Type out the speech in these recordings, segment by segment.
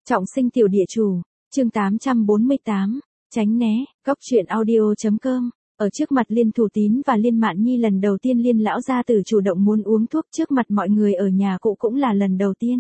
Trọng sinh tiểu địa chủ, chương 848, tránh né, góc truyện audio.com. Ở trước mặt Liên Thủ Tín và Liên Mạn Nhi lần đầu tiên Liên lão gia tử chủ động muốn uống thuốc trước mặt mọi người ở nhà cũ cũng là lần đầu tiên.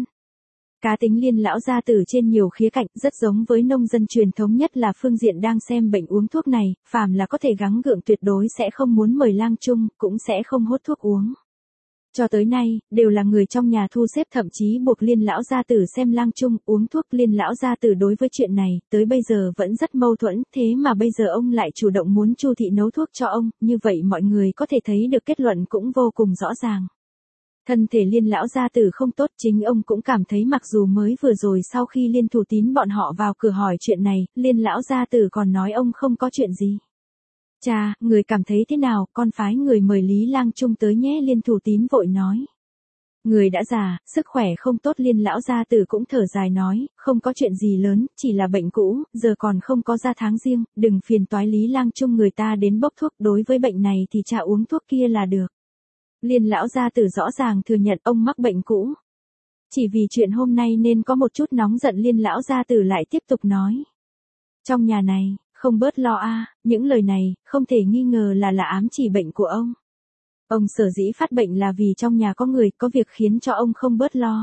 Cá tính Liên lão gia tử trên nhiều khía cạnh rất giống với nông dân truyền thống, nhất là phương diện đang xem bệnh uống thuốc này, phàm là có thể gắng gượng tuyệt đối sẽ không muốn mời lang chung, cũng sẽ không hốt thuốc uống. Cho tới nay, đều là người trong nhà thu xếp, thậm chí buộc Liên lão gia tử xem lang chung uống thuốc. Liên lão gia tử đối với chuyện này, tới bây giờ vẫn rất mâu thuẫn, thế mà bây giờ ông lại chủ động muốn Chu thị nấu thuốc cho ông, như vậy mọi người có thể thấy được kết luận cũng vô cùng rõ ràng. Thân thể Liên lão gia tử không tốt, chính ông cũng cảm thấy, mặc dù mới vừa rồi sau khi Liên Thủ Tín bọn họ vào cửa hỏi chuyện này, Liên lão gia tử còn nói ông không có chuyện gì. Cha, người cảm thấy thế nào, con phái người mời Lý Lang Trung tới nhé. Liên Thủ Tín vội nói. Người đã già, sức khỏe không tốt. Liên lão gia tử cũng thở dài nói, không có chuyện gì lớn, chỉ là bệnh cũ, giờ còn không có ra tháng riêng, đừng phiền toái Lý Lang Trung người ta đến bốc thuốc, đối với bệnh này thì cha uống thuốc kia là được. Liên lão gia tử rõ ràng thừa nhận ông mắc bệnh cũ. Chỉ vì chuyện hôm nay nên có một chút nóng giận, Liên lão gia tử lại tiếp tục nói. Trong nhà này, không bớt lo a, những lời này, không thể nghi ngờ là ám chỉ bệnh của ông. Ông sở dĩ phát bệnh là vì trong nhà có người, có việc khiến cho ông không bớt lo.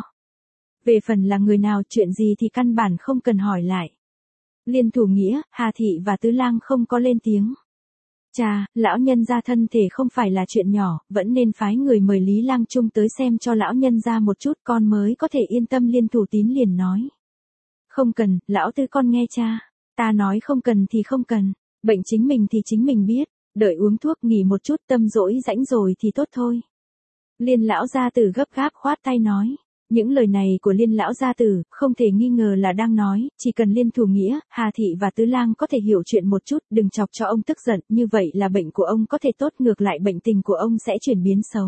Về phần là người nào, chuyện gì thì căn bản không cần hỏi lại. Liên Thủ Nghĩa, Hà Thị và Tứ Lang không có lên tiếng. Cha, lão nhân gia thân thể không phải là chuyện nhỏ, vẫn nên phái người mời Lý Lang Trung tới xem cho lão nhân gia một chút, con mới có thể yên tâm. Liên Thủ Tín liền nói. Không cần, lão Tư con nghe cha. Ta nói không cần thì không cần, bệnh chính mình thì chính mình biết, đợi uống thuốc nghỉ một chút, tâm rỗi rãnh rồi thì tốt thôi. Liên lão gia tử gấp gáp khoát tay nói. Những lời này của Liên lão gia tử, không thể nghi ngờ là đang nói, chỉ cần Liên Thủ Nghĩa, Hà Thị và Tứ Lang có thể hiểu chuyện một chút, đừng chọc cho ông tức giận, như vậy là bệnh của ông có thể tốt, ngược lại bệnh tình của ông sẽ chuyển biến xấu.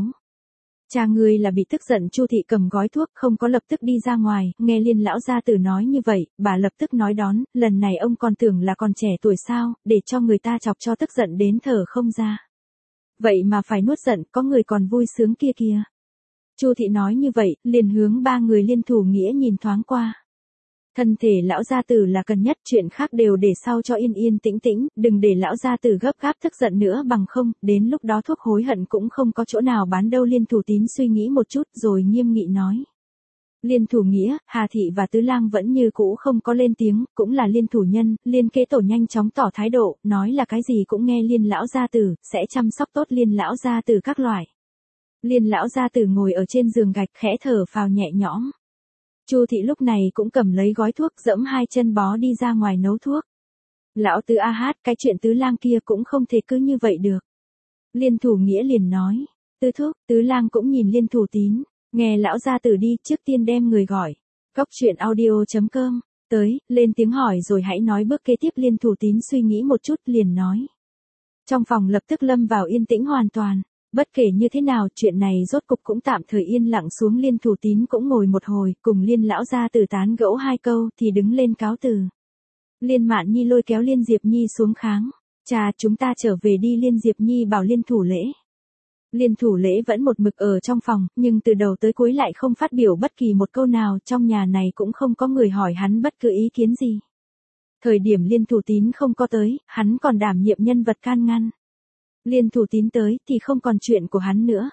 Cha ngươi là bị tức giận. Chu thị cầm gói thuốc, không có lập tức đi ra ngoài, nghe Liên lão gia tử nói như vậy, bà lập tức nói đón, lần này ông còn tưởng là còn trẻ tuổi sao, để cho người ta chọc cho tức giận đến thở không ra. Vậy mà phải nuốt giận, có người còn vui sướng kia kìa. Chu thị nói như vậy, liền hướng ba người Liên Thủ Nghĩa nhìn thoáng qua. Thân thể lão gia tử là cần nhất, chuyện khác đều để sau cho yên yên tĩnh tĩnh, đừng để lão gia tử gấp gáp tức giận nữa, bằng không, đến lúc đó thuốc hối hận cũng không có chỗ nào bán đâu. Liên Thủ Tín suy nghĩ một chút rồi nghiêm nghị nói. Liên Thủ Nghĩa, Hà Thị và Tứ Lang vẫn như cũ không có lên tiếng, cũng là Liên Thủ Nhân, Liên Kế Tổ nhanh chóng tỏ thái độ, nói là cái gì cũng nghe Liên lão gia tử, sẽ chăm sóc tốt Liên lão gia tử các loại. Liên lão gia tử ngồi ở trên giường gạch khẽ thở phào nhẹ nhõm. Chu thị lúc này cũng cầm lấy gói thuốc, dẫm hai chân bó đi ra ngoài nấu thuốc. Lão Tứ a hát, cái chuyện Tứ Lang kia cũng không thể cứ như vậy được. Liên Thủ Nghĩa liền nói. Tứ thúc, Tứ Lang cũng nhìn Liên Thủ Tín, nghe lão gia tử đi, trước tiên đem người gọi. Góc truyện audio.com, tới, lên tiếng hỏi rồi hãy nói bước kế tiếp. Liên Thủ Tín suy nghĩ một chút liền nói. Trong phòng lập tức lâm vào yên tĩnh hoàn toàn. Bất kể như thế nào, chuyện này rốt cục cũng tạm thời yên lặng xuống. Liên Thủ Tín cũng ngồi một hồi, cùng Liên lão gia tử tán gẫu hai câu, thì đứng lên cáo từ. Liên Mạn Nhi lôi kéo Liên Diệp Nhi xuống kháng. Cha, chúng ta trở về đi. Liên Diệp Nhi bảo Liên Thủ Lễ. Liên Thủ Lễ vẫn một mực ở trong phòng, nhưng từ đầu tới cuối lại không phát biểu bất kỳ một câu nào, trong nhà này cũng không có người hỏi hắn bất cứ ý kiến gì. Thời điểm Liên Thủ Tín không có tới, hắn còn đảm nhiệm nhân vật can ngăn. Liên Thủ Tín tới thì không còn chuyện của hắn nữa.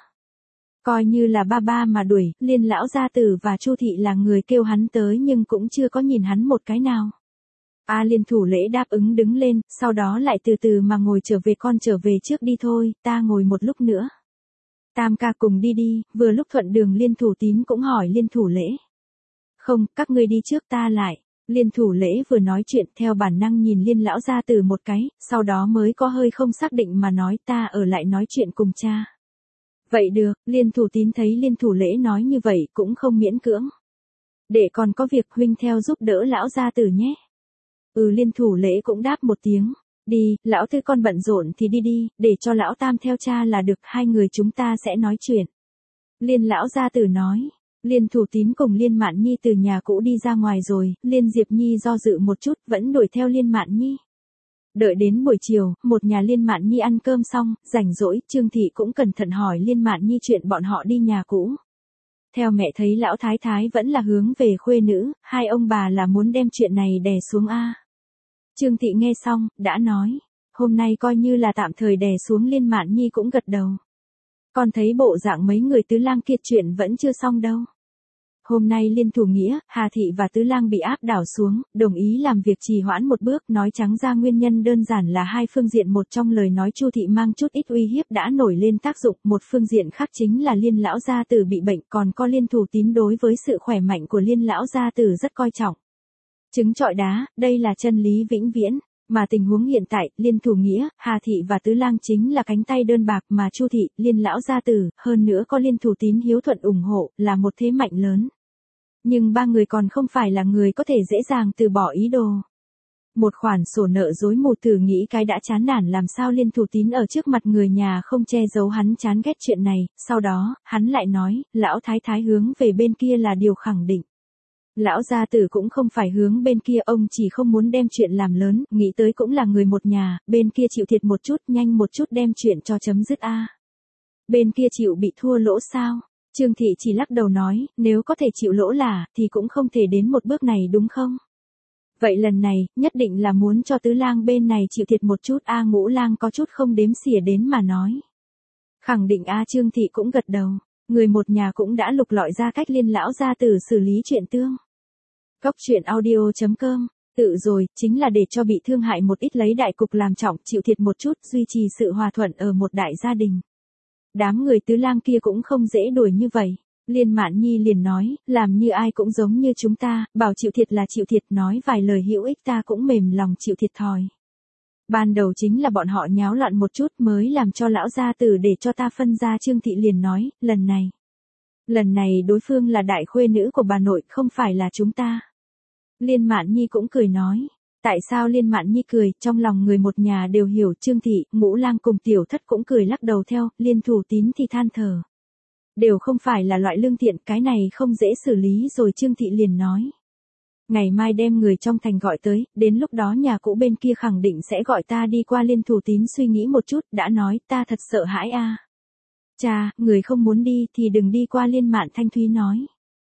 Coi như là ba mà đuổi, Liên lão gia tử và Chu thị là người kêu hắn tới nhưng cũng chưa có nhìn hắn một cái nào. Liên Thủ Lễ đáp ứng đứng lên, sau đó lại từ từ mà ngồi trở về. Con trở về trước đi thôi, ta ngồi một lúc nữa. Tam ca cùng đi đi. Vừa lúc thuận đường Liên Thủ Tín cũng hỏi Liên Thủ Lễ. Không, các ngươi đi trước, ta lại. Liên Thủ Lễ vừa nói chuyện theo bản năng nhìn Liên lão gia tử một cái, sau đó mới có hơi không xác định mà nói, ta ở lại nói chuyện cùng cha. Vậy được. Liên Thủ Tín thấy Liên Thủ Lễ nói như vậy cũng không miễn cưỡng. Để còn có việc, huynh theo giúp đỡ lão gia tử nhé. Liên Thủ Lễ cũng đáp một tiếng. Đi, lão Tư con bận rộn thì đi đi, để cho lão Tam theo cha là được, hai người chúng ta sẽ nói chuyện. Liên lão gia tử nói. Liên Thủ Tín cùng Liên Mạn Nhi từ nhà cũ đi ra ngoài rồi, Liên Diệp Nhi do dự một chút, vẫn đuổi theo Liên Mạn Nhi. Đợi đến buổi chiều, một nhà Liên Mạn Nhi ăn cơm xong, rảnh rỗi, Trương Thị cũng cẩn thận hỏi Liên Mạn Nhi chuyện bọn họ đi nhà cũ. Theo mẹ thấy lão thái thái vẫn là hướng về khuê nữ, hai ông bà là muốn đem chuyện này đè xuống a. Trương Thị nghe xong, đã nói, hôm nay coi như là tạm thời đè xuống. Liên Mạn Nhi cũng gật đầu. Con thấy bộ dạng mấy người Tứ Lang kia chuyện vẫn chưa xong đâu. Hôm nay Liên Thủ Nghĩa, Hà Thị và Tứ Lang bị áp đảo xuống, đồng ý làm việc trì hoãn một bước, nói trắng ra nguyên nhân đơn giản là hai phương diện. Một trong lời nói Chu Thị mang chút ít uy hiếp đã nổi lên tác dụng, một phương diện khác chính là Liên lão gia tử bị bệnh, còn có Liên Thủ Tín đối với sự khỏe mạnh của Liên lão gia tử rất coi trọng. Trứng trọi đá, đây là chân lý vĩnh viễn. Mà tình huống hiện tại, Liên Thủ Nghĩa, Hà Thị và Tứ Lang chính là cánh tay đơn bạc mà Chu Thị, Liên lão gia tử, hơn nữa có Liên Thủ Tín hiếu thuận ủng hộ, là một thế mạnh lớn. Nhưng ba người còn không phải là người có thể dễ dàng từ bỏ ý đồ. Một khoản sổ nợ dối mù, thử nghĩ cái đã chán nản làm sao Liên Thủ Tín ở trước mặt người nhà không che giấu hắn chán ghét chuyện này, sau đó, hắn lại nói, lão thái thái hướng về bên kia là điều khẳng định. Lão gia tử cũng không phải hướng bên kia, ông chỉ không muốn đem chuyện làm lớn, nghĩ tới cũng là người một nhà, bên kia chịu thiệt một chút, nhanh một chút đem chuyện cho chấm dứt a. Bên kia chịu bị thua lỗ sao? Trương Thị chỉ lắc đầu nói, nếu có thể chịu lỗ là, thì cũng không thể đến một bước này đúng không? Vậy lần này, nhất định là muốn cho Tứ Lang bên này chịu thiệt một chút a. Ngũ Lang có chút không đếm xỉa đến mà nói. Khẳng định a. Trương Thị cũng gật đầu. Người một nhà cũng đã lục lọi ra cách Liên lão gia tử xử lý chuyện tương. Cốc truyện audio.com, tự rồi, chính là để cho bị thương hại một ít lấy đại cục làm trọng, chịu thiệt một chút, duy trì sự hòa thuận ở một đại gia đình. Đám người Tứ Lang kia cũng không dễ đuổi như vậy. Liên Mạn Nhi liền nói, làm như ai cũng giống như chúng ta, bảo chịu thiệt là chịu thiệt, nói vài lời hữu ích ta cũng mềm lòng chịu thiệt thòi. Ban đầu chính là bọn họ nháo loạn một chút mới làm cho lão gia tử để cho ta phân ra. Trương Thị liền nói, lần này đối phương là đại khuê nữ của bà nội, không phải là chúng ta. Liên Mạn Nhi cũng cười nói. Tại sao? Liên Mạn Nhi cười, trong lòng người một nhà đều hiểu. Trương Thị, Ngũ Lang cùng Tiểu Thất cũng cười lắc đầu theo, Liên Thủ Tín thì than thở. Đều không phải là loại lương thiện, cái này không dễ xử lý rồi. Trương Thị liền nói. Ngày mai đem người trong thành gọi tới, đến lúc đó nhà cũ bên kia khẳng định sẽ gọi ta đi qua. Liên Thủ Tín suy nghĩ một chút, đã nói, ta thật sợ hãi a. Cha, người không muốn đi thì đừng đi qua. Liên Mạn Thanh Thúy nói.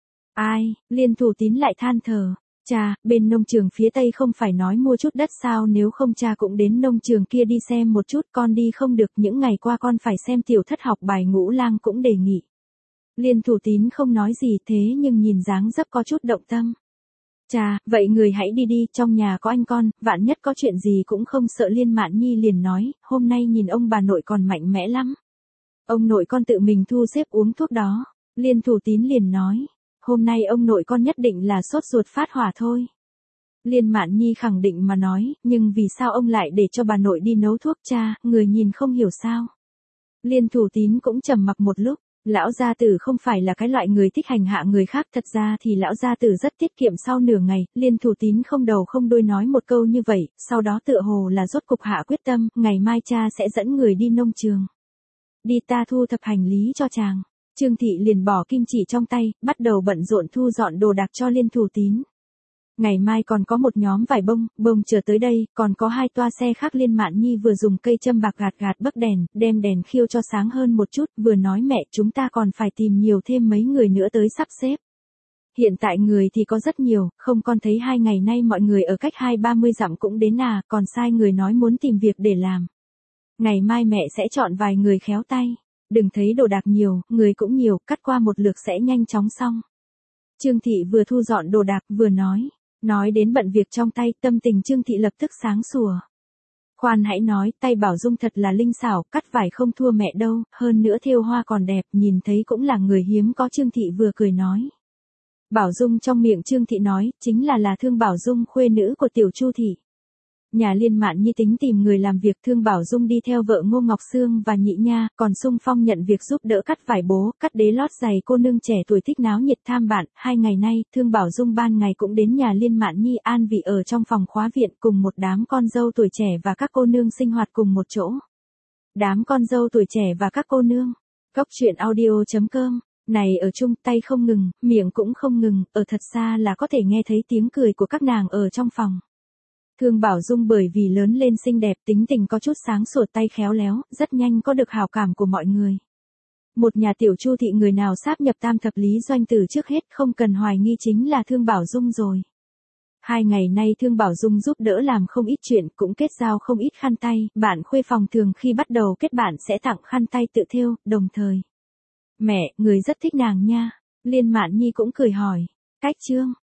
Ai? Liên Thủ Tín lại than thở. Cha, bên nông trường phía tây không phải nói mua chút đất sao, nếu không cha cũng đến nông trường kia đi xem một chút. Con đi không được, những ngày qua con phải xem Tiểu Thất học bài. Ngũ Lang cũng đề nghị. Liên Thủ Tín không nói gì thế nhưng nhìn dáng dấp có chút động tâm. Cha, vậy người hãy đi đi, trong nhà có anh con, vạn nhất có chuyện gì cũng không sợ. Liên Mạn Nhi liền nói, hôm nay nhìn ông bà nội còn mạnh mẽ lắm. Ông nội con tự mình thu xếp uống thuốc đó. Liên Thủ Tín liền nói, hôm nay ông nội con nhất định là sốt ruột phát hỏa thôi. Liên Mạn Nhi khẳng định mà nói, nhưng vì sao ông lại để cho bà nội đi nấu thuốc? Cha, người nhìn không hiểu sao? Liên Thủ Tín cũng trầm mặc một lúc. Lão gia tử không phải là cái loại người thích hành hạ người khác, thật ra thì lão gia tử rất tiết kiệm. Sau nửa ngày, Liên Thủ Tín không đầu không đuôi nói một câu như vậy, sau đó tựa hồ là rốt cục hạ quyết tâm, ngày mai cha sẽ dẫn người đi nông trường. Đi, ta thu thập hành lý cho chàng. Trương Thị liền bỏ kim chỉ trong tay, bắt đầu bận rộn thu dọn đồ đạc cho Liên Thủ Tín. Ngày mai còn có một nhóm vải bông chờ tới đây, còn có 2 toa xe khác. Liên Mạn Nhi vừa dùng cây châm bạc gạt bấc đèn, đem đèn khiêu cho sáng hơn một chút, vừa nói mẹ, chúng ta còn phải tìm nhiều thêm mấy người nữa tới sắp xếp. Hiện tại người thì có rất nhiều, không con thấy 2 ngày nay mọi người ở cách 20-30 dặm cũng đến à, còn sai người nói muốn tìm việc để làm. Ngày mai mẹ sẽ chọn vài người khéo tay, đừng thấy đồ đạc nhiều, người cũng nhiều, cắt qua một lượt sẽ nhanh chóng xong. Trương Thị vừa thu dọn đồ đạc vừa nói đến bận việc trong tay, tâm tình Trương Thị lập tức sáng sủa. Khoan hãy nói, tay Bảo Dung thật là linh xảo, cắt vải không thua mẹ đâu, hơn nữa thêu hoa còn đẹp, nhìn thấy cũng là người hiếm có. Trương Thị vừa cười nói. Bảo Dung trong miệng Trương Thị nói, chính là Thương Bảo Dung, khuê nữ của Tiểu Chu Thị. Nhà Liên Mạn Nhi tính tìm người làm việc, Thương Bảo Dung đi theo vợ Ngô Ngọc Sương và Nhị Nha, còn Sung Phong nhận việc giúp đỡ cắt vải bố, cắt đế lót giày. Cô nương trẻ tuổi thích náo nhiệt tham bạn. 2 ngày nay, Thương Bảo Dung ban ngày cũng đến nhà Liên Mạn Nhi an vị ở trong phòng khóa viện, cùng một đám con dâu tuổi trẻ và các cô nương sinh hoạt cùng một chỗ. Đám con dâu tuổi trẻ và các cô nương. Cốc truyện audio.com, này ở chung tay không ngừng, miệng cũng không ngừng, ở thật xa là có thể nghe thấy tiếng cười của các nàng ở trong phòng. Thương Bảo Dung bởi vì lớn lên xinh đẹp, tính tình có chút sáng sủa, tay khéo léo, rất nhanh có được hảo cảm của mọi người. Một nhà tiểu Chu thị người nào sáp nhập tam thập lý doanh từ trước hết không cần hoài nghi chính là Thương Bảo Dung rồi. 2 ngày nay Thương Bảo Dung giúp đỡ làm không ít chuyện, cũng kết giao không ít khăn tay, bạn khuê phòng thường khi bắt đầu kết bạn sẽ tặng khăn tay tự thêu, đồng thời. Mẹ, người rất thích nàng nha. Liên Mạn Nhi cũng cười hỏi. Cách Trương,